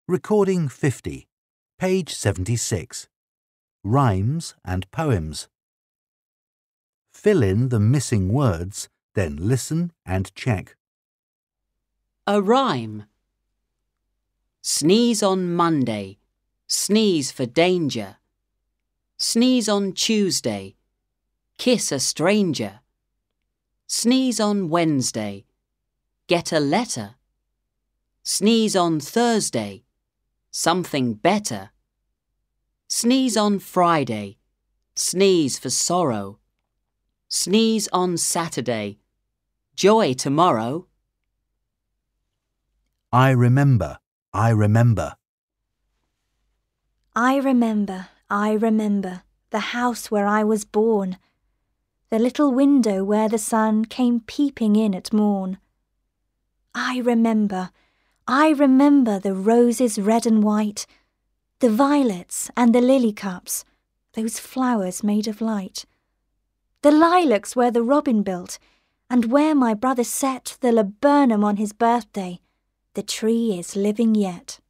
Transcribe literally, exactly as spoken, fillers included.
Recording fifty, page seventy-six. Rhymes and poems. Fill in the missing words, then listen and check. A rhyme. Sneeze on Monday, sneeze for danger. Sneeze on Tuesday, kiss a stranger. Sneeze on Wednesday, get a letter. Sneeze on Thursday, something better. Sneeze on Friday, sneeze for sorrow. Sneeze on Saturday, joy tomorrow. I remember, I remember. I remember, I remember the house where I was born, the little window where the sun came peeping in at morn. I remember, I remember the roses red and white, the violets and the lily cups, those flowers made of light, the lilacs where the robin built, and where my brother set the laburnum on his birthday. The tree is living yet.